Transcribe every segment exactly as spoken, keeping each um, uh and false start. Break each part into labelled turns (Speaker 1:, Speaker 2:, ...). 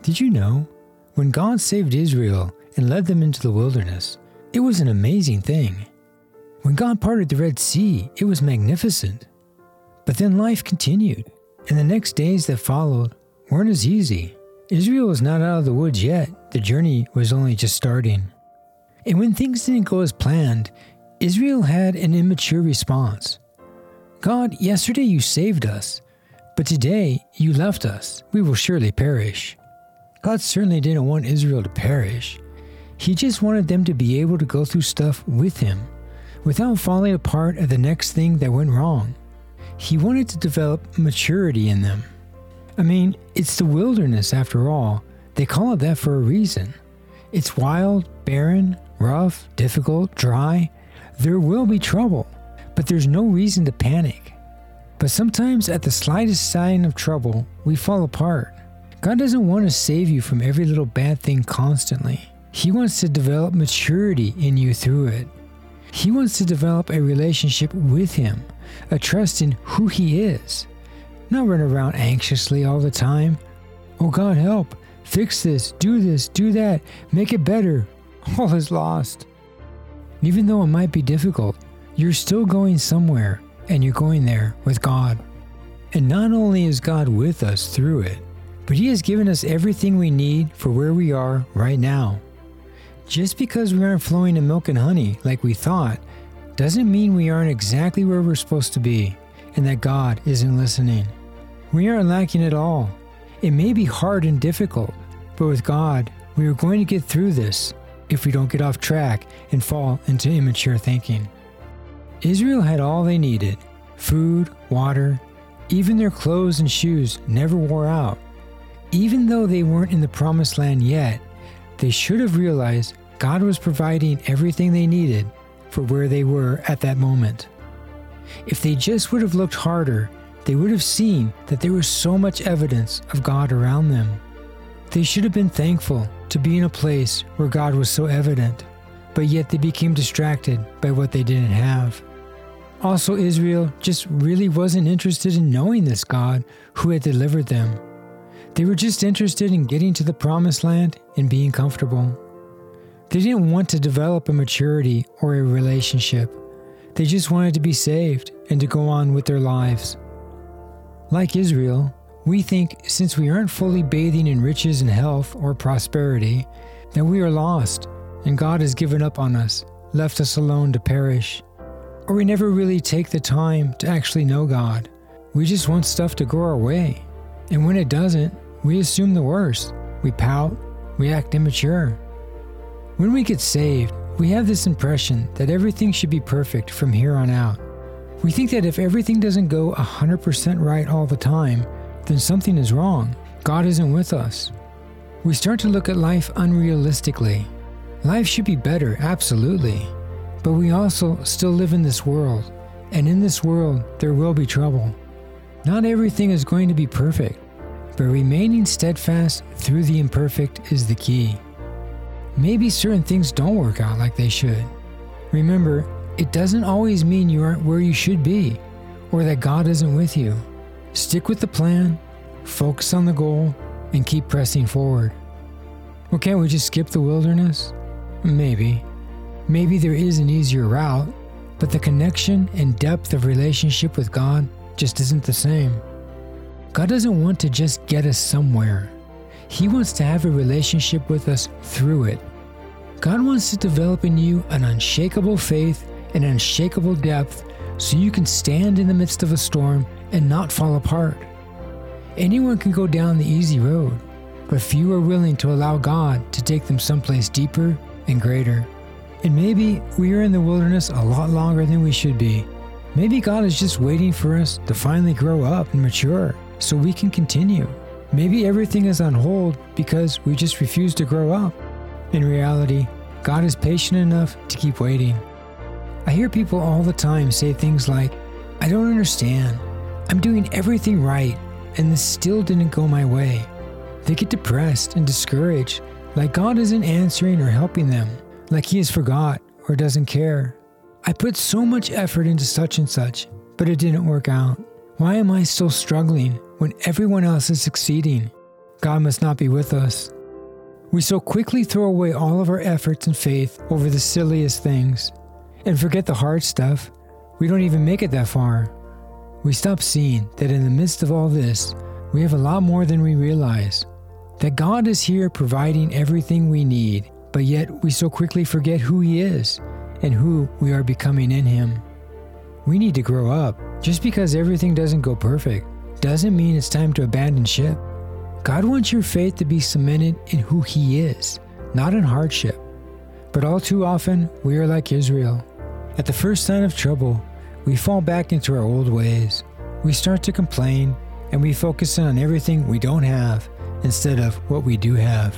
Speaker 1: Did you know? When God saved Israel and led them into the wilderness, it was an amazing thing. When God parted the Red Sea, it was magnificent. But then life continued, and the next days that followed weren't as easy. Israel was not out of the woods yet. The journey was only just starting. And when things didn't go as planned, Israel had an immature response. God, yesterday you saved us, but today you left us. We will surely perish. God certainly didn't want Israel to perish. He just wanted them to be able to go through stuff with him, without falling apart at the next thing that went wrong. He wanted to develop maturity in them. I mean, it's the wilderness after all. They call it that for a reason. It's wild, barren, rough, difficult, dry. There will be trouble, but there's no reason to panic. But sometimes at the slightest sign of trouble, we fall apart. God doesn't want to save you from every little bad thing constantly. He wants to develop maturity in you through it. He wants to develop a relationship with him, a trust in who he is. Not run around anxiously all the time. Oh God, help. Fix this, do this, do that, make it better. All is lost. Even though it might be difficult, you're still going somewhere, and you're going there with God. And not only is God with us through it, but he has given us everything we need for where we are right now. Just because we aren't flowing in milk and honey like we thought, doesn't mean we aren't exactly where we're supposed to be, and that God isn't listening. We aren't lacking at all. It may be hard and difficult, but with God, we are going to get through this if we don't get off track and fall into immature thinking. Israel had all they needed: food, water, even their clothes and shoes never wore out. Even though they weren't in the promised land yet, they should have realized God was providing everything they needed for where they were at that moment. If they just would have looked harder, they would have seen that there was so much evidence of God around them. They should have been thankful to be in a place where God was so evident, but yet they became distracted by what they didn't have. Also, Israel just really wasn't interested in knowing this God who had delivered them. They were just interested in getting to the promised land and being comfortable. They didn't want to develop a maturity or a relationship. They just wanted to be saved and to go on with their lives. Like Israel, we think since we aren't fully bathing in riches and health or prosperity, that we are lost and God has given up on us, left us alone to perish. Or we never really take the time to actually know God. We just want stuff to go our way. And when it doesn't, we assume the worst. We pout, we act immature. When we get saved, we have this impression that everything should be perfect from here on out. We think that if everything doesn't go one hundred percent right all the time, then something is wrong. God isn't with us. We start to look at life unrealistically. Life should be better, absolutely. But we also still live in this world, and in this world, there will be trouble. Not everything is going to be perfect, but remaining steadfast through the imperfect is the key. Maybe certain things don't work out like they should. Remember, it doesn't always mean you aren't where you should be, or that God isn't with you. Stick with the plan, focus on the goal, and keep pressing forward. Well, can't we just skip the wilderness? Maybe. Maybe there is an easier route, but the connection and depth of relationship with God just isn't the same. God doesn't want to just get us somewhere. He wants to have a relationship with us through it. God wants to develop in you an unshakable faith and unshakable depth so you can stand in the midst of a storm and not fall apart. Anyone can go down the easy road, but few are willing to allow God to take them someplace deeper and greater. And maybe we are in the wilderness a lot longer than we should be. Maybe God is just waiting for us to finally grow up and mature so we can continue. Maybe everything is on hold because we just refuse to grow up. In reality, God is patient enough to keep waiting. I hear people all the time say things like, I don't understand. I'm doing everything right, and this still didn't go my way. They get depressed and discouraged, like God isn't answering or helping them, like He has forgot or doesn't care. I put so much effort into such and such, but it didn't work out. Why am I still struggling when everyone else is succeeding? God must not be with us. We so quickly throw away all of our efforts and faith over the silliest things and forget the hard stuff. We don't even make it that far. We stop seeing that in the midst of all this, we have a lot more than we realize. That God is here providing everything we need, but yet we so quickly forget who He is and who we are becoming in Him. We need to grow up. Just because everything doesn't go perfect doesn't mean it's time to abandon ship. God wants your faith to be cemented in who He is, not in hardship. But all too often, we are like Israel. At the first sign of trouble, we fall back into our old ways. We start to complain, and we focus on everything we don't have instead of what we do have.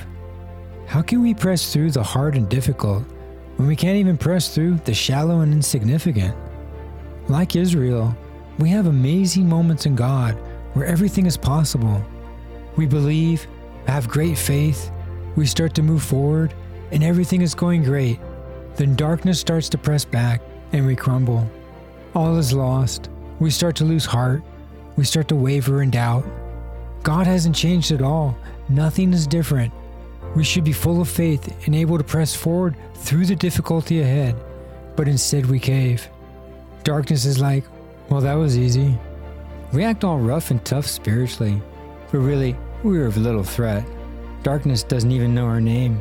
Speaker 1: How can we press through the hard and difficult when we can't even press through the shallow and insignificant? Like Israel, we have amazing moments in God where everything is possible. We believe, have great faith, we start to move forward, and everything is going great. Then darkness starts to press back, and we crumble. All is lost. We start to lose heart. We start to waver and doubt. God hasn't changed at all. Nothing is different. We should be full of faith and able to press forward through the difficulty ahead, but instead we cave. Darkness is like, well, that was easy. We act all rough and tough spiritually, but really, we are of little threat. Darkness doesn't even know our name.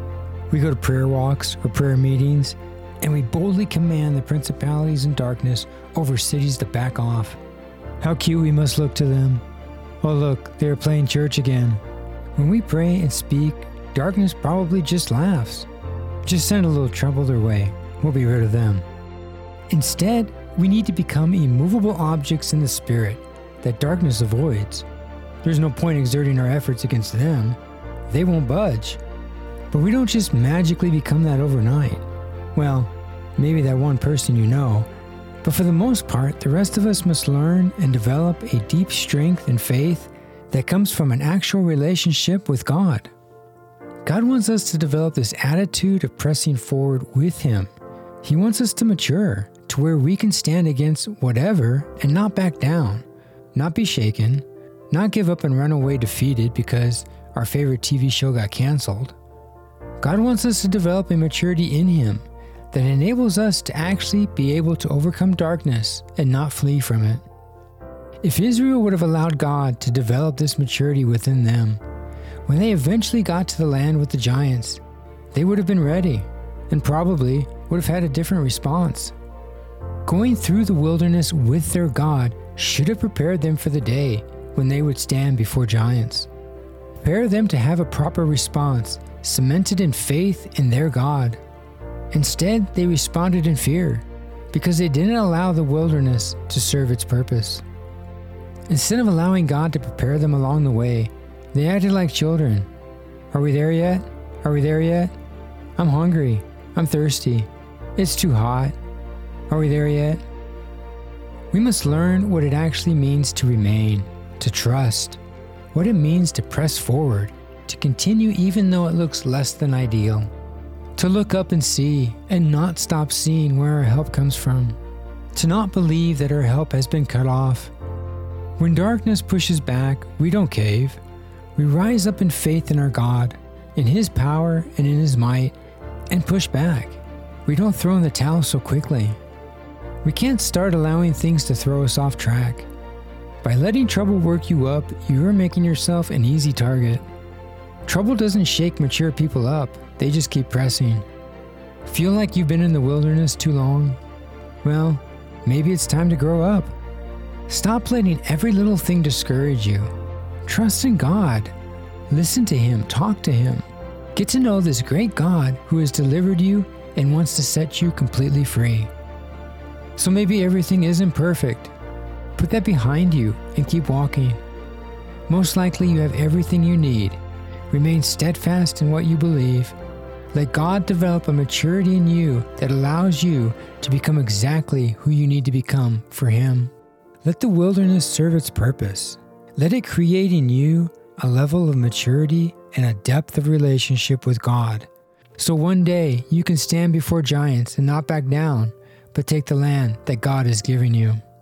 Speaker 1: We go to prayer walks or prayer meetings, and we boldly command the principalities in darkness over cities to back off. How cute we must look to them. Oh look, they are playing church again. When we pray and speak, darkness probably just laughs. Just send a little trouble their way. We'll be rid of them. Instead, we need to become immovable objects in the spirit that darkness avoids. There's no point exerting our efforts against them. They won't budge. But we don't just magically become that overnight. Well, maybe that one person you know, but for the most part, the rest of us must learn and develop a deep strength and faith that comes from an actual relationship with God. God wants us to develop this attitude of pressing forward with Him. He wants us to mature to where we can stand against whatever and not back down, not be shaken, not give up and run away defeated because our favorite T V show got canceled. God wants us to develop a maturity in Him that enables us to actually be able to overcome darkness and not flee from it. If Israel would have allowed God to develop this maturity within them, when they eventually got to the land with the giants, they would have been ready and probably would have had a different response. Going through the wilderness with their God should have prepared them for the day when they would stand before giants. Prepare them to have a proper response, cemented in faith in their God. Instead, they responded in fear because they didn't allow the wilderness to serve its purpose. Instead of allowing God to prepare them along the way, they acted like children. Are we there yet? Are we there yet? I'm hungry. I'm thirsty. It's too hot. Are we there yet? We must learn what it actually means to remain, to trust, what it means to press forward, to continue even though it looks less than ideal, to look up and see and not stop seeing where our help comes from, to not believe that our help has been cut off. When darkness pushes back, we don't cave. We rise up in faith in our God, in His power and in His might, and push back. We don't throw in the towel so quickly. We can't start allowing things to throw us off track. By letting trouble work you up, you are making yourself an easy target. Trouble doesn't shake mature people up, they just keep pressing. Feel like you've been in the wilderness too long? Well, maybe it's time to grow up. Stop letting every little thing discourage you. Trust in God. Listen to Him, talk to Him. Get to know this great God who has delivered you and wants to set you completely free. So maybe everything isn't perfect. Put that behind you and keep walking. Most likely you have everything you need. Remain steadfast in what you believe. Let God develop a maturity in you that allows you to become exactly who you need to become for Him. Let the wilderness serve its purpose. Let it create in you a level of maturity and a depth of relationship with God. So one day you can stand before giants and not back down, but take the land that God is giving you.